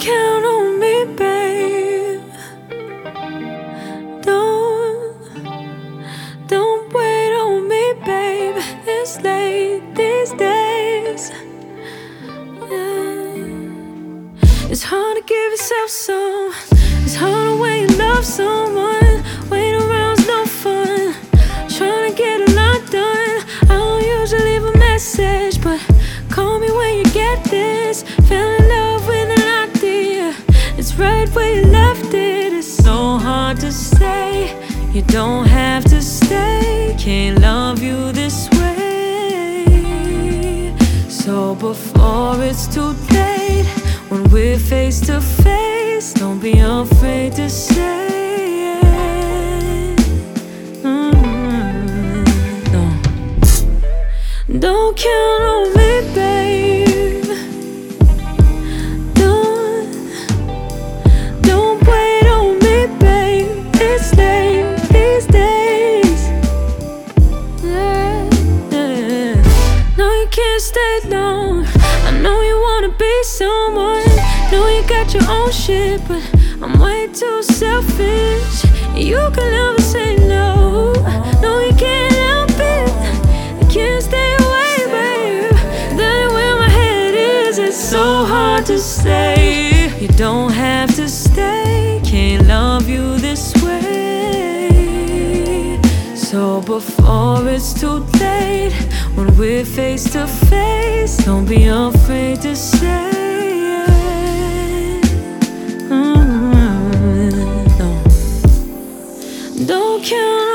count on me, babe. Don't wait on me, babe. It's late these days. Yeah. It's hard to give yourself some. It's hard to wait and love someone. Waiting around's no fun. Trying to get a lot done. I don't usually leave a message, but call me when you get this. Fell in love with an idea. It's right where you left it. It's so hard to say. You don't have to stay. Can't love you this way. So before it's too late, when we're face to face, don't be afraid to say it. No. Don't count on me, babe. Don't wait on me, babe. It's late these days. Yeah. No, you can't stay long. I know you wanna be someone. Know you got your own shit, but I'm way too selfish. You can never say no. No, you can't help it. I can't stay away, babe. That ain't where my head is. It's so hard to say. You don't have to stay. Can't love you this way. So before it's too late, when we're face to face, don't be afraid to say it. No. Don't count